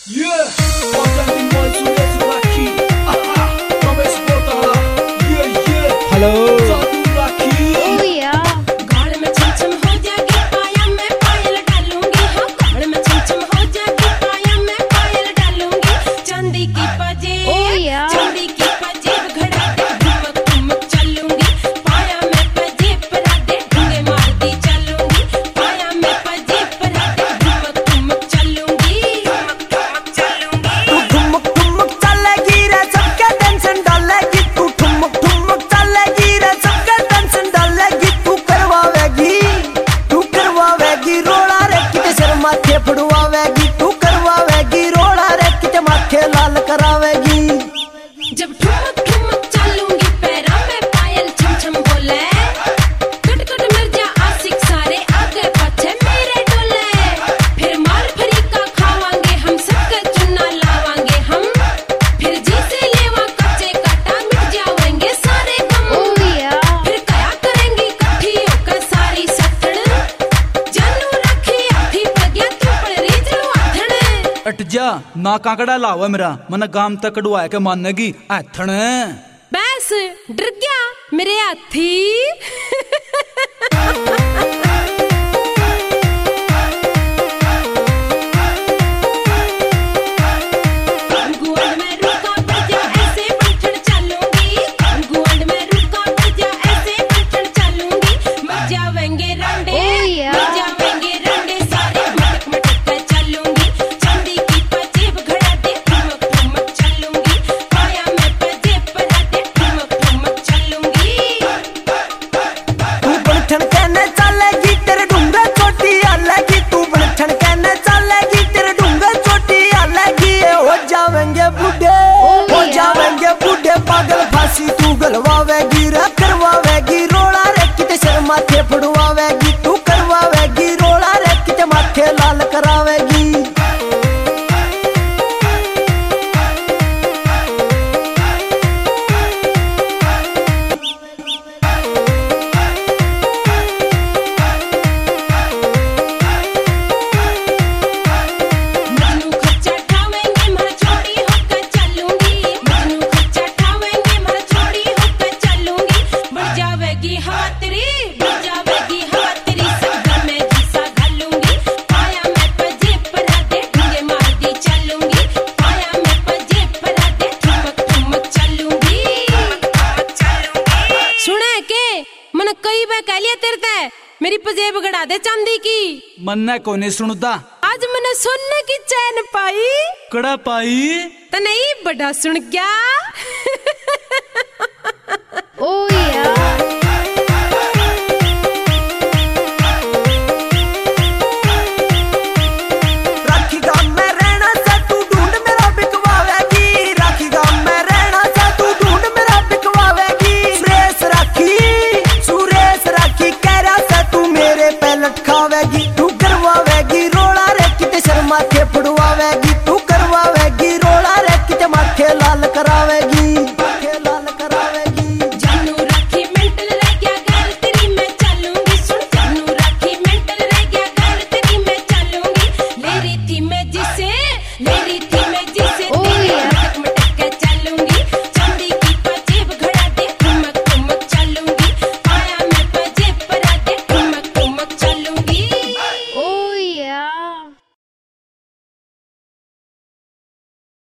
Yeah, authentic boys who is Rocky. Aha, come export aha. Yeah, yeah. Hello. Sadu Rocky. Oh yeah. गाल में छमछम हो जाएगी पाया मैं पायल डालूंगी हाँ गाल में छमछम हो जाएगी पाया मैं पायल डालूंगी चांदी की पजेब Oh yeah. चांदी की पजेब घड़ा दे ठुमक ठुमक चलूंगी पाया मैं पजेब परा दे ढूंगे मारती चलूंगी पाया मैं पजेब परा दे ठुमक ठुमक चलूंगी तू ठुमक ठुमक चलेगी रे सबके टेंशन डालेगी तू ठुमक ठुमक चलेगी रे सबके टेंशन डालेगी तू करवावेगी रोड़ा रे किते सिर माथे फड़वावेगी तू करवावेगी रोड़ा रे किते माथे लाल करावेगी जब ठुमक ठुमक चलूंगी पैरों में पायल छमछम बोले कट कट मर जा आशिक सारे आगे पीछे मेरे डोले फिर मार फरी का खावांगे हम सबका चुना लावांगे हम फिर जी से लेवा कच्चे काटा मिट जाएंगे सारे गम Oh yeah. फिर क्या करेंगी कट्ठी होकर सारी सत्तड़ जानू रखी अथी पगया तू पर रीजलू आथण अट जा ना काकड़ा लावा मेरा मन गाम तक कड़वा के मानेगी ऐथण बस डर गया मेरे हाथी गोल्ड में रुका बजा ऐसे बैठन चलूंगी गोल्ड में रुका बजा ऐसे बैठन चलूंगी मर जावेंगे रंडे Oh yeah. मर जावेंगे रंडे सारे मटक मटक कर चलूंगी चांदी की पजेब घड़ा दे ठुमक ठुमक चलूंगी पाया मैं पजेब परा दे ठुमक ठुमक चलूंगी तू बनठन कहने चलेगी तेरे ढूंगे चोटी आलेगी तू बनठन कहने चलेगी तेरे ढूंगे चोटी आलेगी ये हो जावेंगे बूढ़े हो जावेंगे बूढ़े पागल फांसी तू गलवावेगी रे करवावेगी रोड़ा रे किते सिर माथे फड़वावेगी तू करवावेगी रोड़ा रे किते माथे लाल करावेगी मजनू खच्चा ठावेंगे मर छोड़ी होकर चलूंगी मजनू खच्चा ठावेंगे मर छोड़ी होकर चलूंगी बढ़ जावेगी हवा तेरी सगर में घिसा घालूंगी पाया मैं पजेब परा दे ढूंगे मार दी चलूंगी पाया मैं पजेब परा दे ठुमक ठुमक चलूंगी सुने के मन कई बार कह लिया तेरे ते मेरी पजेब गड़ा दे चांदी की मन्ने कोने सुनदा आज मैंने सोने की चैन पाई कड़ा पाई तो नहीं बड़ा सुन गया Oh yeah. राखी गाम में रहना से तू ढूंढ मेरा बिकवावेगी राखी गाम में रहना से तू ढूंढ मेरा बिकवावेगी सुरेश राखी कह रहा से तू मेरे पे लटकावेगी तू करवावेगी रोड़ा रे किते सिर माथे फड़वावेगी तू करवावेगी रोड़ा रे किते माथे लाल करावेगी जानू राखी मेंटल रह गया घर तेरी मैं चलूंगी सुन जानू राखी मेंटल रह गया घर तेरी मैं चलूंगी ले रही थी मैं जिसे ले रही थी